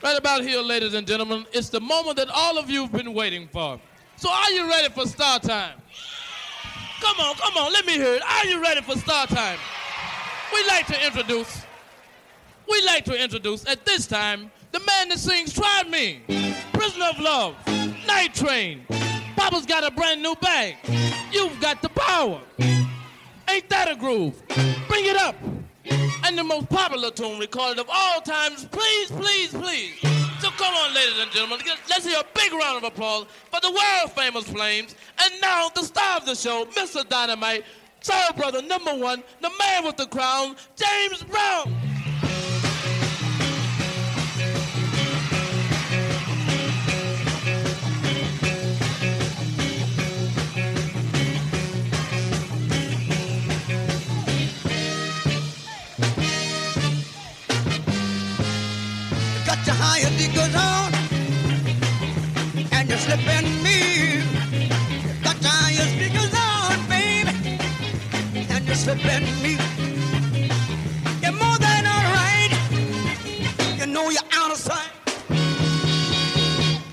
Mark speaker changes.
Speaker 1: Right about here, ladies and gentlemen, it's the moment that all of you have been waiting for. So are you ready for start time? Come on, let me hear it. Are you ready for start time? We'd like to introduce at this time the man that sings Try Me, Prisoner of Love, Night Train. Papa's got a brand new bag. You've got the power. Ain't that a groove? Bring it up. And the most popular tune recorded of all times, Please, Please, Please. So come on, ladies and gentlemen, let's hear a big round of applause for the world-famous Flames. And now, the star of the show, Mr. Dynamite, soul brother number one, the man with the crown, James Brown.
Speaker 2: Got your higher diggers on, and you're slipping me. Got your higher diggers on, baby, and you're slipping me. You're more than all right. You know you're